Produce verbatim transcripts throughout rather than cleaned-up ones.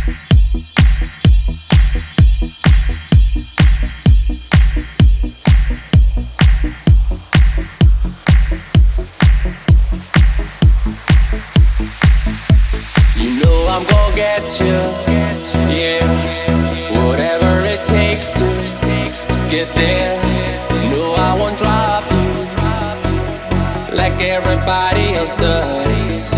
I'm gonna get you, yeah. Whatever it takes to get there. No, I won't drop you like everybody else does.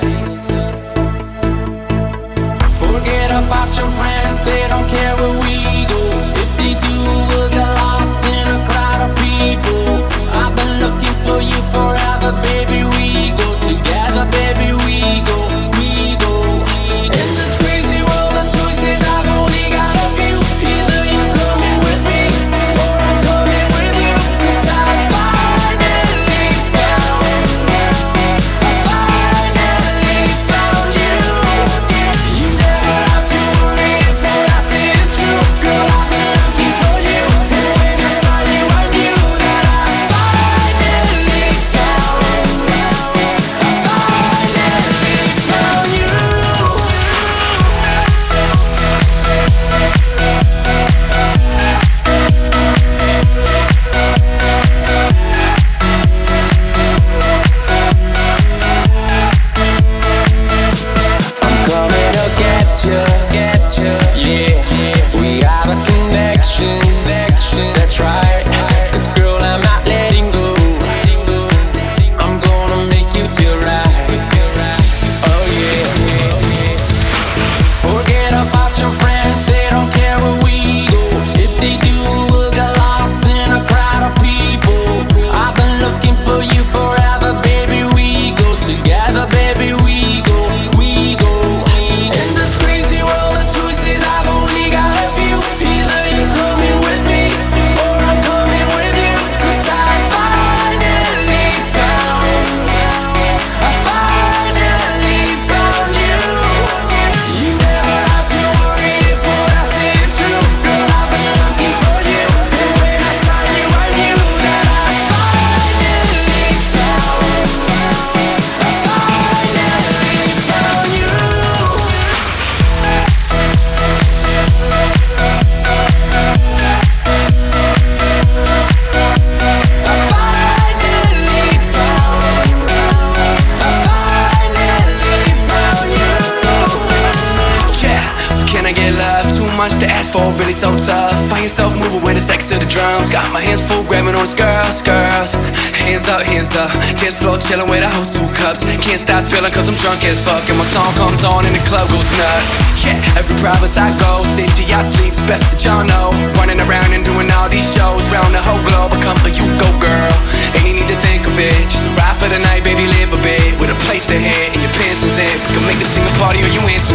Forget about your friends, they don't care where we go. If they do, we'll get lost in a crowd of people. I've been looking for you forever, baby. We go together, baby. We go, we go. In this crazy world of choices, I've only got a few. Either you're coming with me, or I'm coming with you. 'Cause I finally found, I finally found you. You never have to worry if what I say is true. Girl, I've been looking for you, and when I saw you, I knew that I finally found, I finally found you. Coming to get you, get you, yeah. We have a connection, that's right. 'Cause girl, I'm not letting go. I'm gonna make you feel right. Oh yeah. Forget about your friends, they don't care where we go. If they do, we'll get lost in a crowd of people. I've been looking for you forever, baby. We go together, baby. We go, we go. In this crazy world of choices, I've only got a few. Either you're coming with me, or I'm coming with you. 'Cause I finally found, I finally found you. You never have to worry if what I say is true. Girl, I've been looking for you, and when I saw you, I knew that I finally found, I finally found you. I finally found, I finally found you. Yeah, so can I get love? Too much to ask for, really so tough. Find yourself moving with the sex to the drums. Got my hands full, grabbing on the girls, girls. Hands up, hands up. Dance floor chilling with a whole two cups. Can't stop spilling 'cause I'm drunk as fuck. And my song comes on and the club goes nuts. Yeah, every province I go, city I sleep, it's best that y'all know. Running around and doing all these shows round the whole globe. I come for you, go girl. Ain't you need to think of it. Just a ride for the night, baby, live a bit. With a place to hit and your pants is in. We can make this thing a party or you into